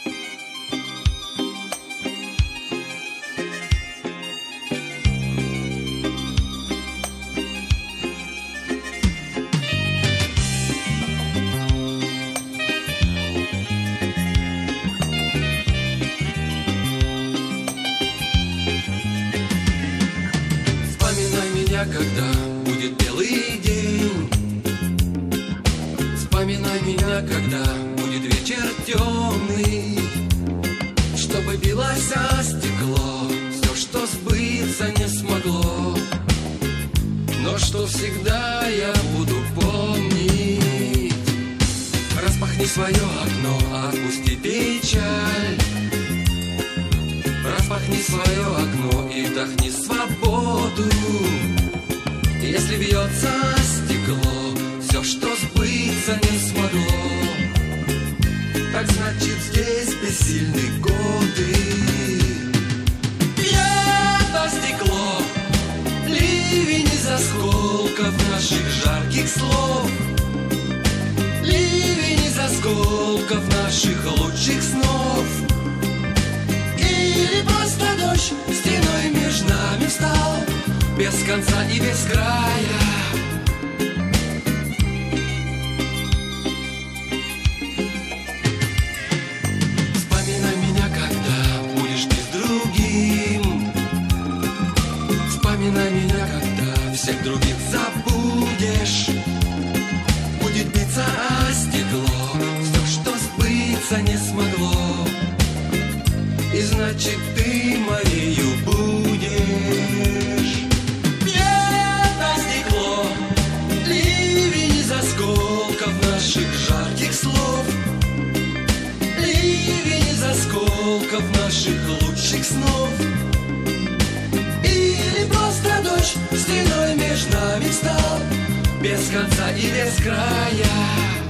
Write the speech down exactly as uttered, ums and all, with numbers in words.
Когда будет белый день, вспоминай меня, когда будет вечер темный, чтобы билось о стекло все, что сбыться не смогло, но что всегда я буду помнить. Распахни свое окно, отпусти печаль. Распахни свое окно и вдохни свободу. Если бьется стекло, все, что сбыться не смогло, так значит здесь бессильны годы. Бьет стекло, ливень из осколков наших жарких слов, ливень из осколков наших лучших снов. Или просто дождь стеной между нами встал, без конца и без края. Вспоминай меня, когда будешь ты с другим. Вспоминай меня, когда всех других забудешь. Будет биться о стекло все, что сбыться не смогло, и значит ты моею будешь. Наших жарких слов, ливень из осколков наших лучших снов. Или просто дождь стеной между нами встал, без конца и без края.